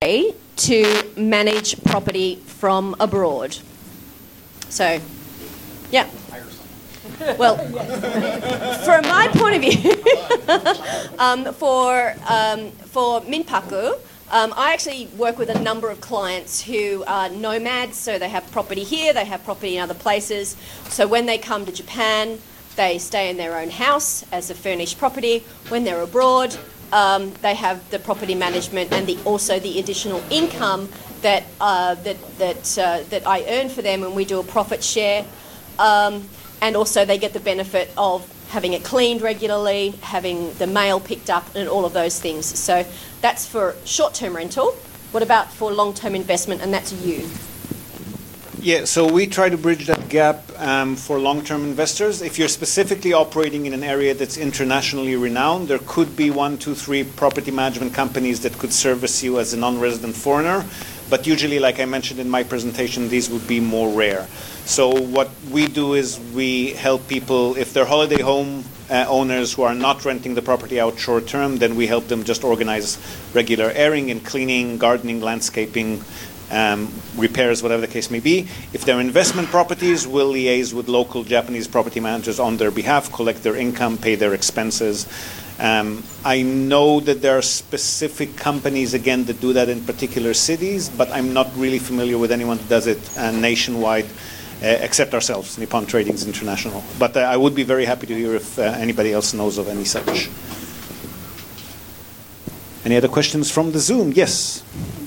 to manage property from abroad. So, yeah. Well, from my point of view, for Minpaku, I actually work with a number of clients who are nomads, so they have property here, they have property in other places. So when they come to Japan, they stay in their own house as a furnished property. When they're abroad, they have the property management and also the additional income that I earn for them, and we do a profit share. And also they get the benefit of having it cleaned regularly, having the mail picked up, and all of those things. So that's for short-term rental. What about for long-term investment, and that's you? Yeah, so we try to bridge that gap for long-term investors. If you're specifically operating in an area that's internationally renowned, there could be 1, 2, 3 property management companies that could service you as a non-resident foreigner. But usually, like I mentioned in my presentation, these would be more rare. So what we do is we help people, if they're holiday home owners who are not renting the property out short term, then we help them just organize regular airing and cleaning, gardening, landscaping, repairs, whatever the case may be. If they're investment properties, we'll liaise with local Japanese property managers on their behalf, collect their income, pay their expenses. I know that there are specific companies, again, that do that in particular cities, but I'm not really familiar with anyone who does it nationwide, except ourselves, Nippon Tradings International. But I would be very happy to hear if anybody else knows of any such. Any other questions from the Zoom? Yes.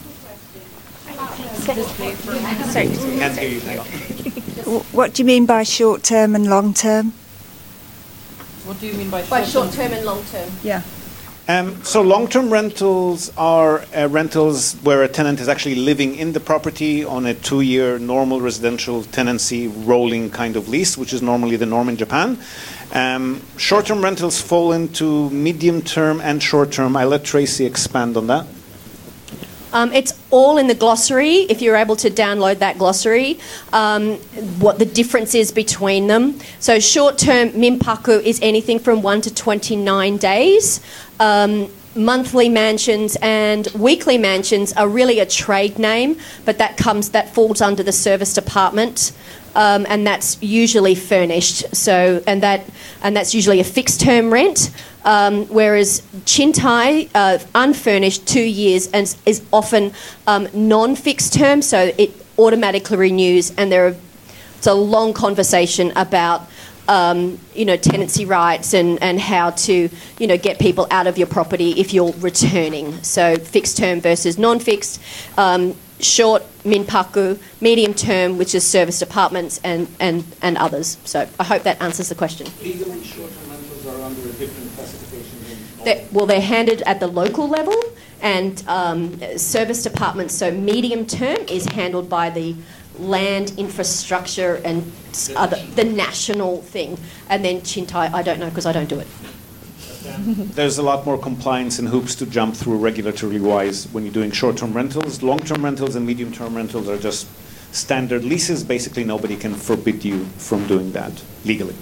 Sorry. Can't hear you. Hang on. What do you mean by short-term and long-term? What do you mean by short-term and long-term? Yeah. So long-term rentals are rentals where a tenant is actually living in the property on a 2-year normal residential tenancy rolling kind of lease, which is normally the norm in Japan. Short-term rentals fall into medium-term and short-term. I'll let Tracy expand on that. It's all in the glossary, if you're able to download that glossary, what the difference is between them. So short-term Minpaku is anything from 1 to 29 days. Monthly mansions and weekly mansions are really a trade name, but that falls under the service department. And that's usually furnished. So and that's usually a fixed term rent. Whereas Chintai, unfurnished 2 years, and is often non-fixed term, so it automatically renews. And it's a long conversation about tenancy rights and how to get people out of your property if you're returning. So fixed term versus non-fixed. Short Minpaku, medium term, which is service departments and others. So I hope that answers the question. Legally, short-term rentals are under a different classification. They're handed at the local level, and service departments. So medium term is handled by the land infrastructure and the national thing, and then Chintai, I don't know because I don't do it. There's a lot more compliance and hoops to jump through regulatory-wise when you're doing short-term rentals. Long-term rentals and medium-term rentals are just standard leases. Basically, nobody can forbid you from doing that legally.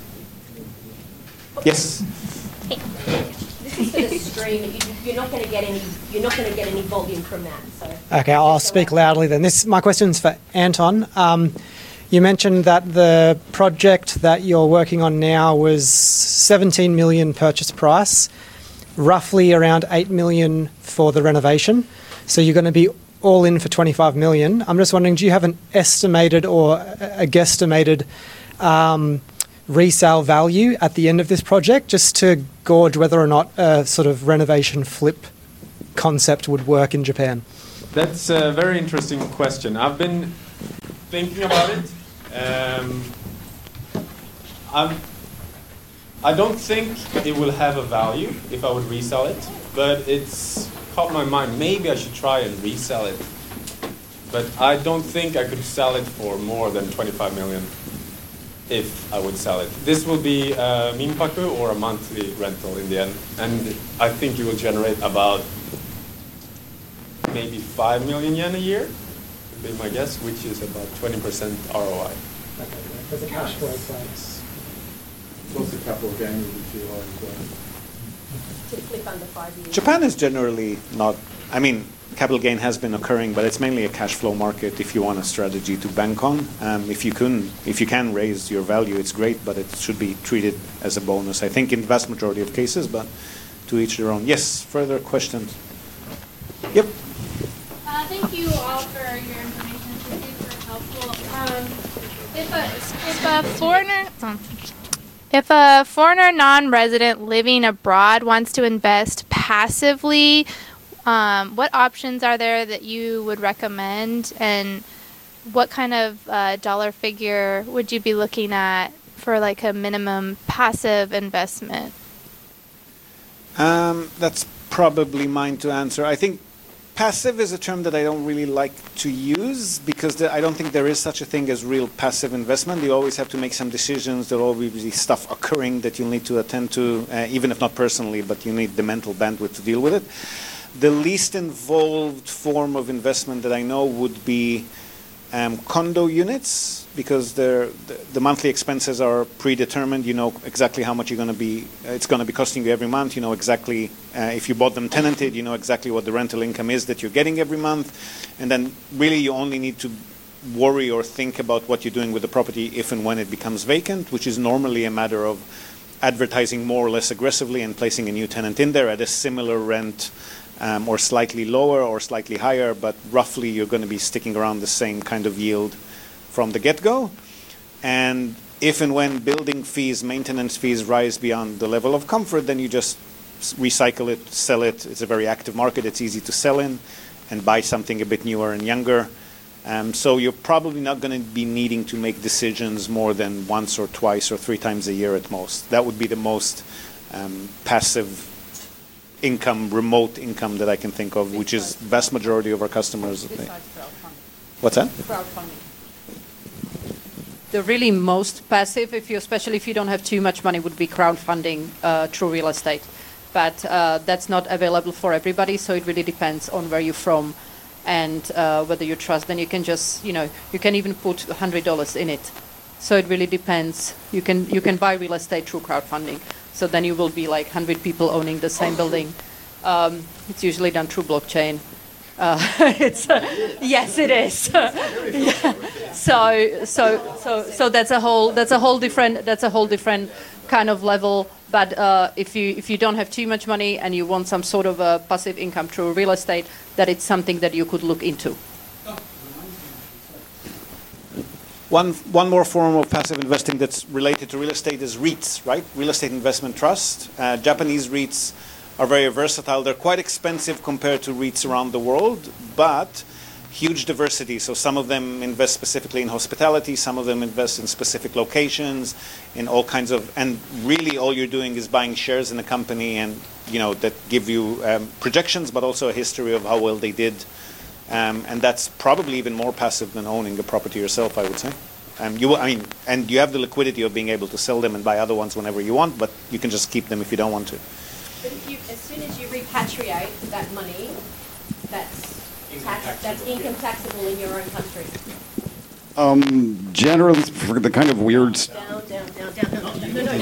Yes? This is for the stream. You're not going to get any volume from that. So. Okay, I'll speak loudly then. My question's for Anton. You mentioned that the project that you're working on now was 17 million purchase price, roughly around 8 million for the renovation. So you're going to be all in for 25 million. I'm just wondering, do you have an estimated or a guesstimated resale value at the end of this project, just to gauge whether or not a sort of renovation flip concept would work in Japan? That's a very interesting question. I've been thinking about it. I don't think it will have a value if I would resell it, but it's caught my mind. Maybe I should try and resell it. But I don't think I could sell it for more than 25 million if I would sell it. This will be a Minpaku or a monthly rental in the end. And I think it will generate about maybe 5 million yen a year, would be my guess, which is about 20% ROI. Okay, there's a cash flow price. What's the capital gain would you Typically under 5 years. Japan is generally not, I mean, capital gain has been occurring, but it's mainly a cash flow market if you want a strategy to bank on. If you can raise your value, it's great, but it should be treated as a bonus, I think, in the vast majority of cases, but to each their own. Yes, further questions? Yep. Thank you all for your information. It's super helpful. If a foreigner non-resident living abroad wants to invest passively, what options are there that you would recommend, and what kind of dollar figure would you be looking at for like a minimum passive investment? That's probably mine to answer. I think passive is a term that I don't really like to use because I don't think there is such a thing as real passive investment. You always have to make some decisions. There will always be stuff occurring that you'll need to attend to, even if not personally, but you need the mental bandwidth to deal with it. The least involved form of investment that I know would be condo units, because the monthly expenses are predetermined. You know exactly how much it's going to be costing you every month. You know exactly, if you bought them tenanted, you know exactly what the rental income is that you're getting every month. And then really you only need to worry or think about what you're doing with the property if and when it becomes vacant, which is normally a matter of advertising more or less aggressively and placing a new tenant in there at a similar rent, or slightly lower or slightly higher, but roughly you're going to be sticking around the same kind of yield from the get-go. And if and when building fees, maintenance fees rise beyond the level of comfort, then you just recycle it, sell it. It's a very active market. It's easy to sell in and buy something a bit newer and younger. So you're probably not going to be needing to make decisions more than once or twice or 3 times a year at most. That would be the most passive income, remote income that I can think of, which is vast majority of our customers. Besides crowdfunding. What's that? Crowdfunding. The really most passive, especially if you don't have too much money, would be crowdfunding through real estate. But that's not available for everybody, so it really depends on where you're from and whether you trust. Then you can just, you can even put $100 in it. So it really depends. You can buy real estate through crowdfunding. So then you will be like 100 people owning the same building. It's usually done through blockchain. Yes, it is. Yeah. So that's a whole different kind of level. But if you don't have too much money and you want some sort of a passive income through real estate, that it's something that you could look into. One more form of passive investing that's related to real estate is REITs, right? Real Estate Investment Trust. Japanese REITs are very versatile. They're quite expensive compared to REITs around the world, but huge diversity. So some of them invest specifically in hospitality, some of them invest in specific locations, in all kinds of, and really all you're doing is buying shares in a company and, that give you projections, but also a history of how well they did. And that's probably even more passive than owning a property yourself, I would say. And you have the liquidity of being able to sell them and buy other ones whenever you want, but you can just keep them if you don't want to. But as soon as you repatriate that money, that's income taxable in your own country. Generally, for the kind of weird... Down. No.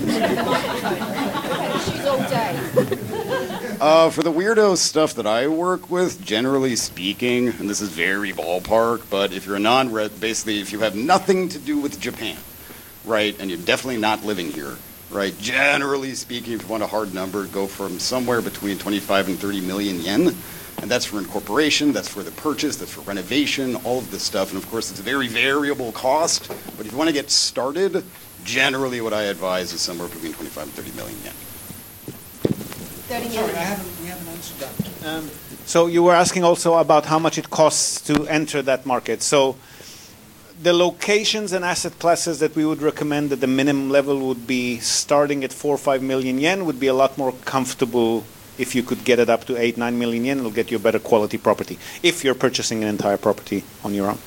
She's all day. For the weirdo stuff that I work with, generally speaking, and this is very ballpark, but if you're a basically if you have nothing to do with Japan, right, and you're definitely not living here, right, generally speaking, if you want a hard number, go from somewhere between 25 and 30 million yen. And that's for incorporation, that's for the purchase, that's for renovation, all of this stuff. And of course, it's a very variable cost. But if you want to get started, generally what I advise is somewhere between 25 and 30 million yen. 30 Sorry, million. we haven't answered that. So you were asking also about how much it costs to enter that market. So the locations and asset classes that we would recommend at the minimum level would be starting at 4 or 5 million yen would be a lot more comfortable. If you could get it up to 8-9 million yen, it'll get you a better quality property if you're purchasing an entire property on your own.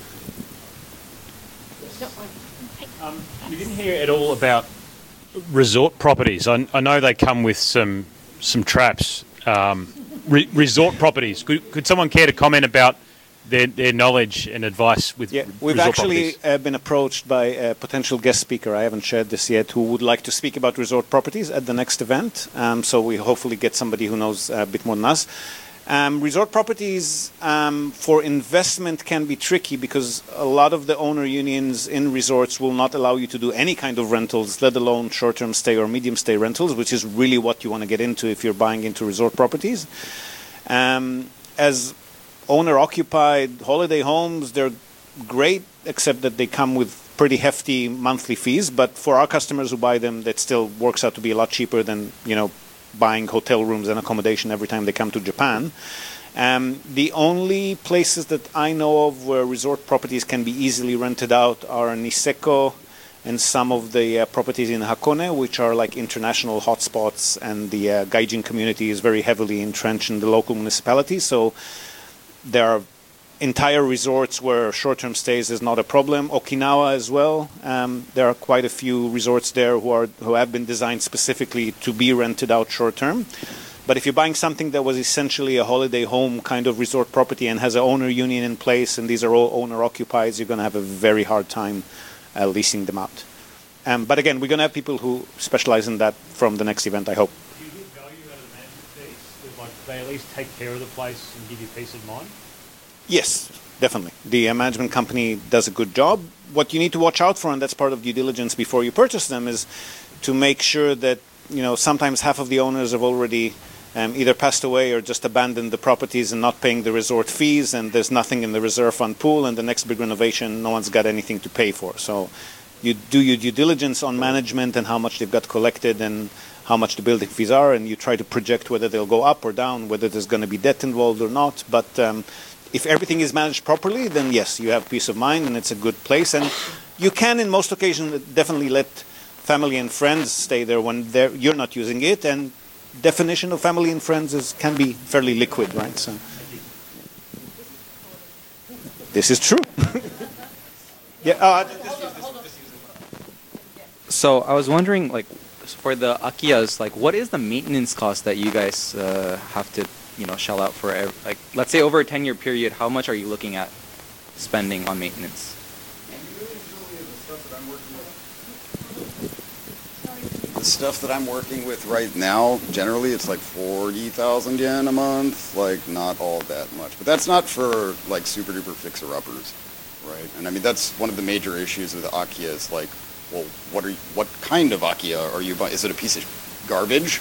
We didn't hear at all about resort properties. I know they come with some traps. Resort properties. Could someone care to comment about their knowledge and advice with we've resort actually properties? Been approached by a potential guest speaker, I haven't shared this yet, who would like to speak about resort properties at the next event. So we hopefully get somebody who knows a bit more than us. Resort properties for investment can be tricky because a lot of the owner unions in resorts will not allow you to do any kind of rentals, let alone short-term stay or medium stay rentals, which is really what you want to get into if you're buying into resort properties. As owner-occupied holiday homes, they're great, except that they come with pretty hefty monthly fees. But for our customers who buy them, that still works out to be a lot cheaper than, buying hotel rooms and accommodation every time they come to Japan. The only places that I know of where resort properties can be easily rented out are Niseko and some of the properties in Hakone, which are like international hotspots, and the gaijin community is very heavily entrenched in the local municipality. So there are entire resorts where short-term stays is not a problem. Okinawa as well. There are quite a few resorts there who have been designed specifically to be rented out short-term. But if you're buying something that was essentially a holiday home kind of resort property and has an owner union in place, and these are all owner-occupied, you're going to have a very hard time leasing them out. But again, we're going to have people who specialize in that from the next event, I hope. Do you get value out of the management fees? Like they at least take care of the place and give you peace of mind? Yes, definitely. The management company does a good job. What you need to watch out for, and that's part of due diligence before you purchase them, is to make sure that, sometimes half of the owners have already either passed away or just abandoned the properties and not paying the resort fees, and there's nothing in the reserve fund pool, and the next big renovation, no one's got anything to pay for. So you do your due diligence on management and how much they've got collected and how much the building fees are, and you try to project whether they'll go up or down, whether there's going to be debt involved or not. But if everything is managed properly, then yes, you have peace of mind and it's a good place. And you can, in most occasions, definitely let family and friends stay there when you're not using it. And definition of family and friends can be fairly liquid, right? So this is true. Yeah. So I was wondering, for the Akiyas, what is the maintenance cost that you guys have to shell out for, let's say over a 10-year period, how much are you looking at spending on maintenance? The stuff that I'm working with right now, generally it's like 40,000 yen a month, not all that much. But that's not for super duper fixer-uppers, right? And I mean, that's one of the major issues with the Akiya is well, what kind of Akiya are you buying? Is it a piece of garbage?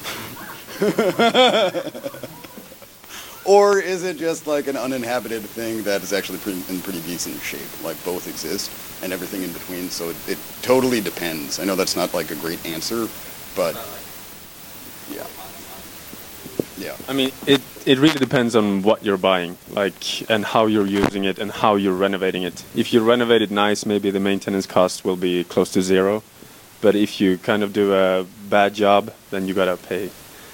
Or is it just an uninhabited thing that is actually in pretty decent shape? Both exist and everything in between. So it totally depends. I know that's not a great answer, but yeah. Yeah. I mean, it really depends on what you're buying, and how you're using it and how you're renovating it. If you renovate it nice, maybe the maintenance cost will be close to zero. But if you kind of do a bad job, then you gotta pay.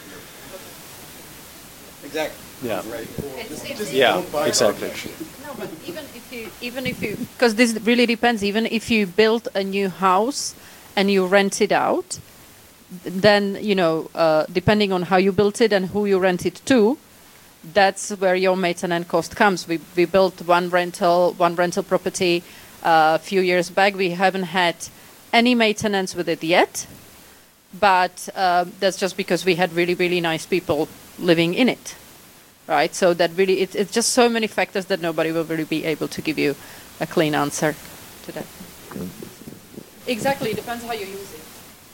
Exactly. Yeah. Right. Yeah, exactly. No, but even if you, because this really depends. Even if you build a new house and you rent it out, then depending on how you built it and who you rent it to, that's where your maintenance cost comes. We built one rental property a few years back. We haven't had any maintenance with it yet, but that's just because we had really, really nice people living in it. Right, so that really, it's just so many factors that nobody will really be able to give you a clean answer to that. Exactly, it depends how you use it.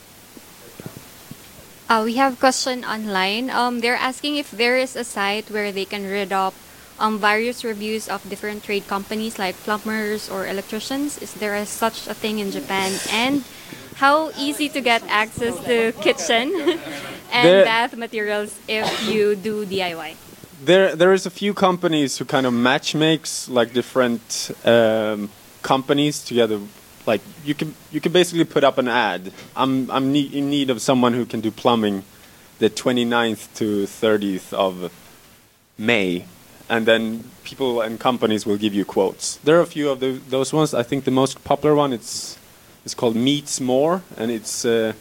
We have a question online. They're asking if there is a site where they can read up various reviews of different trade companies like plumbers or electricians. Is there such a thing in Japan? And how easy to get access to kitchen and bath materials if you do DIY? There is a few companies who kind of match makes different companies together. You can basically put up an ad. I'm in need of someone who can do plumbing the 29th to 30th of May, and then people and companies will give you quotes. There are a few of those ones. I think the most popular one it's called Meets More, and it's an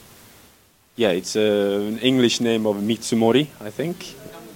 English name of Mitsumori, I think.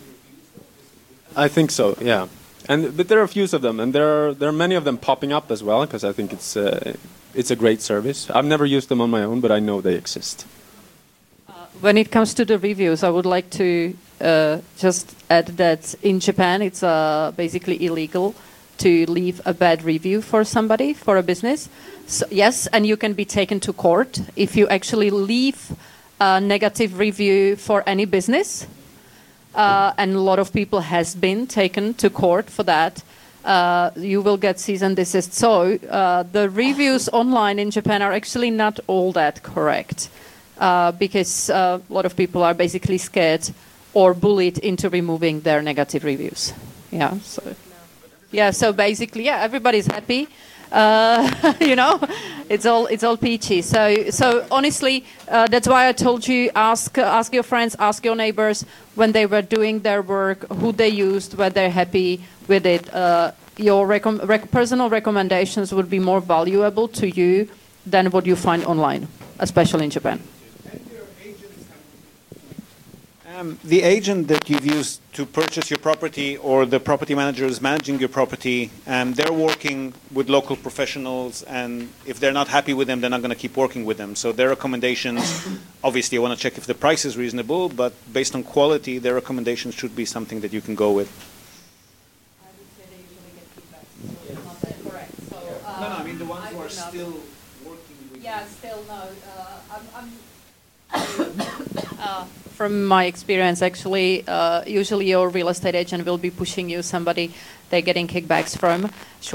I think so, yeah. But there are a few of them, and there are many of them popping up as well, because I think it's a great service. I've never used them on my own, but I know they exist. When it comes to the reviews, I would like to just add that in Japan, it's basically illegal to leave a bad review for somebody, for a business. So, yes, and you can be taken to court if you actually leave a negative review for any business. And a lot of people has been taken to court for that. You will get cease and desist. So the reviews online in Japan are actually not all that correct. Because a lot of people are basically scared or bullied into removing their negative reviews. Yeah. So basically, yeah, everybody's happy. You know, it's all peachy. So honestly, that's why I told you ask your friends, ask your neighbors when they were doing their work, who they used, were they happy with it. Your personal recommendations would be more valuable to you than what you find online, especially in Japan. The agent that you've used to purchase your property or the property manager who's managing your property, they're working with local professionals, and if they're not happy with them, they're not going to keep working with them. So their recommendations, obviously, I want to check if the price is reasonable, but based on quality, their recommendations should be something that you can go with. I would say they usually get feedback, so it's not that correct. So, no, I mean the ones who are still working with yeah, still no. From my experience, actually, usually your real estate agent will be pushing you somebody they're getting kickbacks from.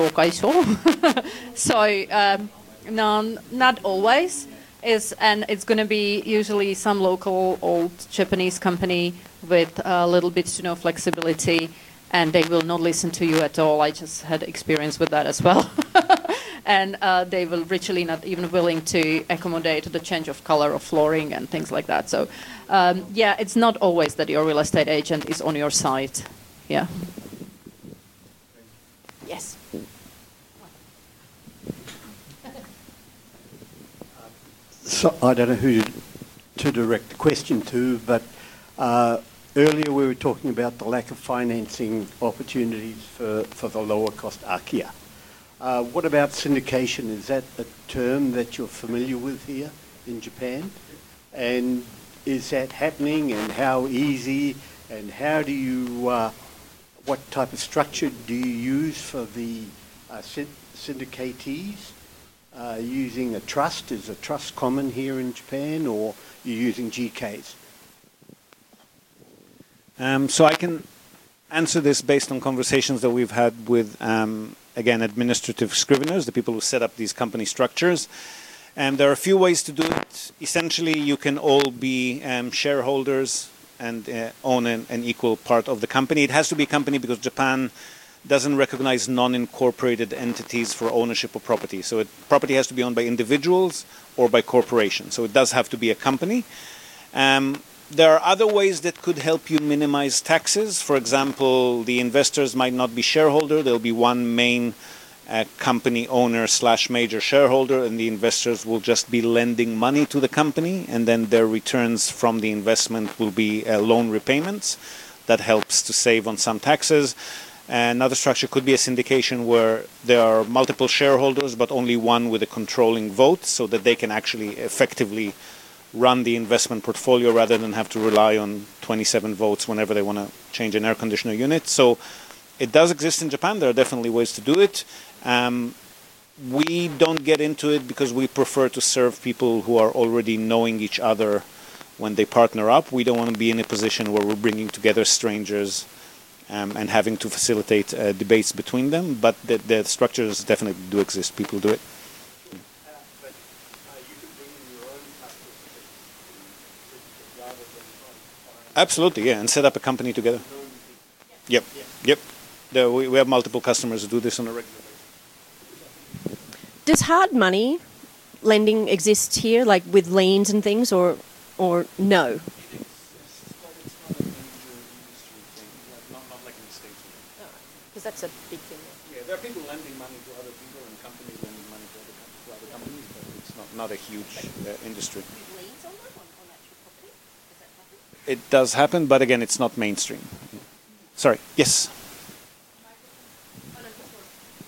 So, no, not always. And it's going to be usually some local old Japanese company with a little bit flexibility, and they will not listen to you at all. I just had experience with that as well. And they will literally not even willing to accommodate the change of color of flooring and things like that. So, yeah, it's not always that your real estate agent is on your side. Yeah. Yes. So I don't know who to direct the question to, but earlier we were talking about the lack of financing opportunities for the lower cost Akiya. What about syndication? Is that a term that you're familiar with here in Japan? And is that happening, and how easy, and how do you, what type of structure do you use for the syndicatees? Using a trust? Is a trust common here in Japan, or you're using GKs? So I can answer this based on conversations that we've had with, again, administrative scriveners, the people who set up these company structures. And there are a few ways to do it. Essentially, you can all be shareholders and own an equal part of the company. It has to be a company because Japan doesn't recognize non-incorporated entities for ownership of property. So property has to be owned by individuals or by corporations. So it does have to be a company. There are other ways that could help you minimize taxes. For example, the investors might not be shareholder. There'll be one main company owner / major shareholder, and the investors will just be lending money to the company, and then their returns from the investment will be loan repayments. That helps to save on some taxes. Another structure could be a syndication where there are multiple shareholders, but only one with a controlling vote, so that they can actually effectively run the investment portfolio rather than have to rely on 27 votes whenever they want to change an air conditioner unit. So it does exist in Japan. There are definitely ways to do it. We don't get into it because we prefer to serve people who are already knowing each other when they partner up. We don't want to be in a position where we're bringing together strangers and having to facilitate debates between them. But the structures definitely do exist. People do it. Absolutely, yeah, and set up a company together. Yep. We have multiple customers who do this on a regular basis. Does hard money lending exist here, like with liens and things, or no? Because that's a big thing. Yeah, there are people lending money to other people and companies lending money to other companies, but it's not a huge industry. It does happen, but again, it's not mainstream. Sorry, yes?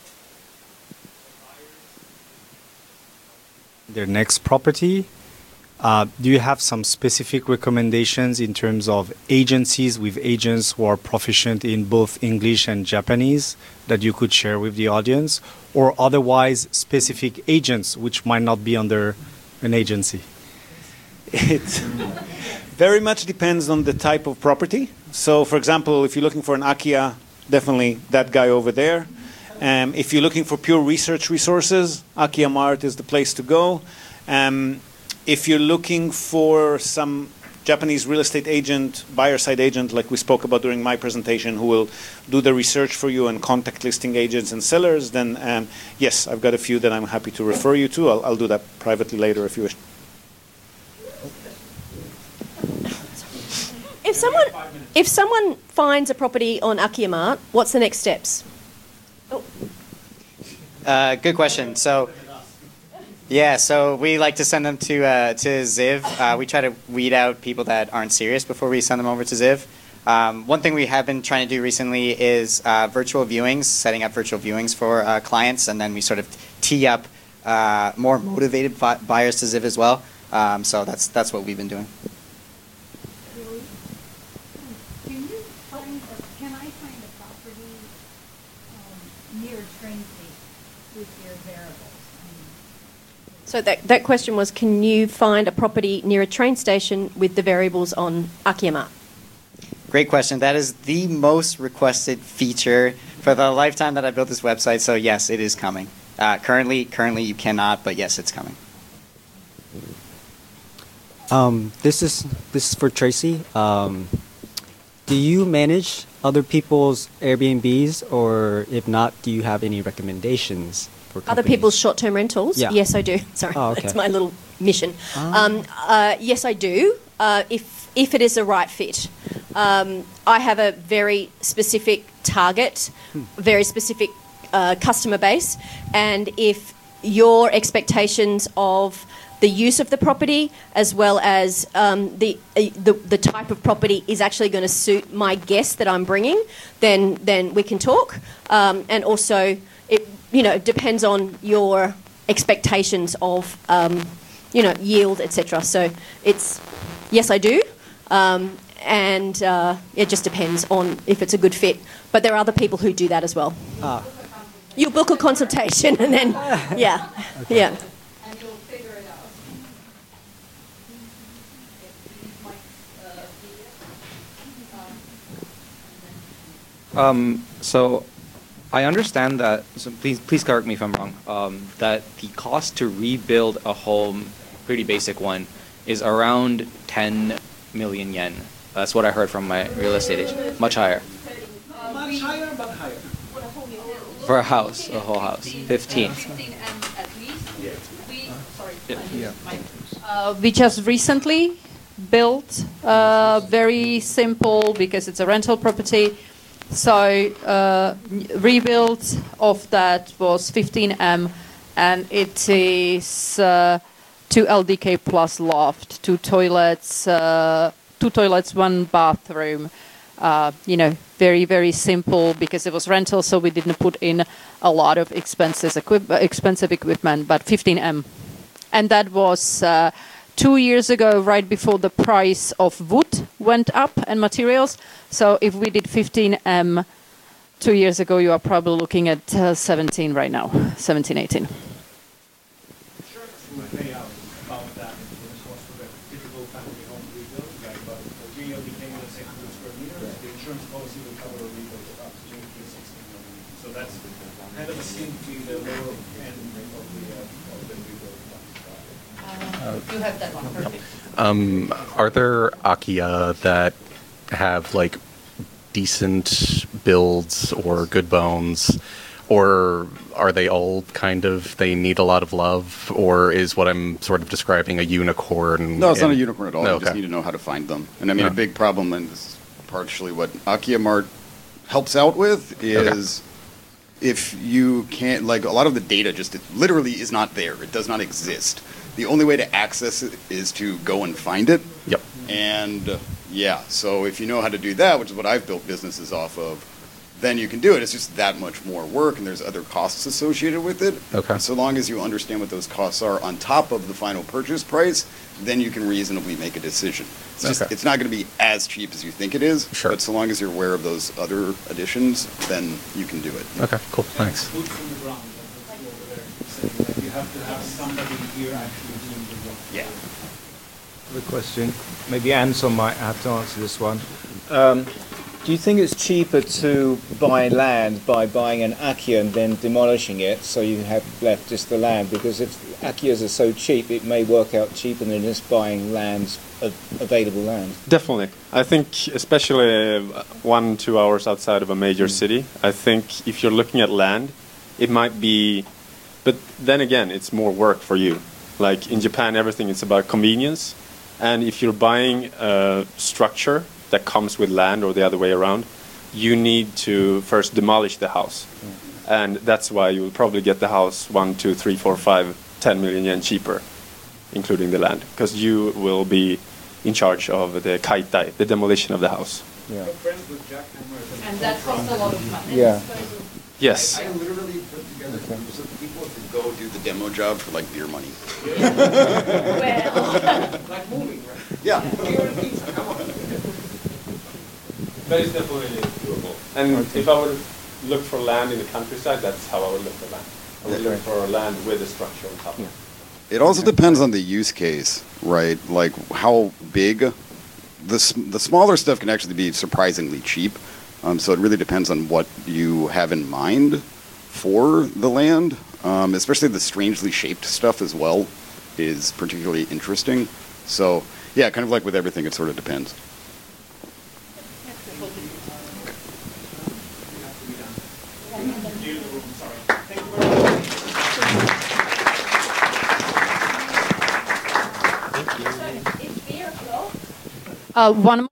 Their next property, Do you have some specific recommendations in terms of agencies with agents who are proficient in both English and Japanese that you could share with the audience, or otherwise specific agents which might not be under an agency? It very much depends on the type of property. So, for example, if you're looking for an Akiya, definitely that guy over there. If you're looking for pure research resources, Akiya Mart is the place to go. If you're looking for some Japanese real estate agent, buyer-side agent, like we spoke about during my presentation, who will do the research for you and contact listing agents and sellers, then yes, I've got a few that I'm happy to refer you to. I'll do that privately later if you wish. If someone finds a property on Akiya Mart, what's the next steps? Good question. So, yeah, so we like to send them to Ziv. We try to weed out people that aren't serious before we send them over to Ziv. One thing we have been trying to do recently is virtual viewings, setting up virtual viewings for clients, and then we sort of tee up more motivated buyers to Ziv as well. So that's what we've been doing. Can I find a property near a train station with your variables? So that question was, can you find a property near a train station with the variables on Akiya Mart? Great question. That is the most requested feature for the lifetime that I built this website. So yes, it is coming. Currently you cannot, but yes, it's coming. This is for Tracy. Do you manage other people's Airbnbs, or if not, do you have any recommendations for companies? Other people's short-term rentals? Yeah. Yes, I do. Sorry, Oh, okay. that's my little mission. Yes, I do. If it is a right fit. I have a very specific target, very specific customer base, and if your expectations of the use of the property as well as the type of property is actually going to suit my guest that I'm bringing, then we can talk. And also, it depends on your expectations of yield, etc. So it's yes, I do. And it just depends on if it's a good fit. But there are other people who do that as well. You book a consultation and then, yeah. And you'll figure it out. So I understand that, so please correct me if I'm wrong, that the cost to rebuild a home, pretty basic one, is around 10 million yen. That's what I heard from my real estate agent. Much higher. Much higher, but higher. For a house, a whole house. 15. We just recently built very simple, because it's a rental property. So rebuild of that was 15M, and it is 2 LDK plus loft, 2 toilets, 1 bathroom. Very, very simple, because it was rental, so we didn't put in a lot of expensive equipment, but 15M. And that was 2 years ago, right before the price of wood went up and materials. So if we did 15M 2 years ago, you are probably looking at 17 right now, 17, 18. You have that one. Perfect. Are there Akiya that have like decent builds or good bones, or are they all kind of, they need a lot of love, or is what I'm sort of describing a unicorn? No, it's not a unicorn at all. No, You just need to know how to find them. And I mean, a big problem, and this is partially what Akiya Mart helps out with, is if you can't, like, a lot of the data just literally is not there. It does not exist. The only way to access it is to go and find it. Yep. And yeah, so if you know how to do that, which is what I've built businesses off of, then you can do it. It's just that much more work, and there's other costs associated with it. Okay. So long as you understand what those costs are on top of the final purchase price, then you can reasonably make a decision. It's just, Okay. it's not going to be as cheap as you think it is, but so long as you're aware of those other additions, then you can do it. Okay, cool, thanks. Boots on the ground, that's what we're there saying. Like you have to have somebody here actually doing the work. Yeah. I have a question. Maybe Anton might have to answer this one. Do you think it's cheaper to buy land by buying an Akia and then demolishing it so you have left just the land? Because if Akias are so cheap, it may work out cheaper than just buying available land. Definitely. I think especially 1-2 hours outside of a major city, I think if you're looking at land, it might be, but then again, it's more work for you. Like in Japan, everything is about convenience. And if you're buying a structure that comes with land or the other way around, you need to first demolish the house. And that's why you will probably get the house 1, 2, 3, 4, 5, 10 million yen cheaper, including the land, because you will be in charge of the kaitai, the demolition of the house. Yeah. And that costs a lot of money. Yeah. Yes. I literally put together groups of people to go do the demo job for like beer money. Like moving, right? Yeah. That is definitely doable. And if I would look for land in the countryside, that's how I would look for land. I would look for land with a structure on top. It also depends on the use case, right? Like how big. The smaller stuff can actually be surprisingly cheap. So it really depends on what you have in mind for the land. Especially the strangely shaped stuff as well is particularly interesting. So yeah, kind of like with everything, it sort of depends. One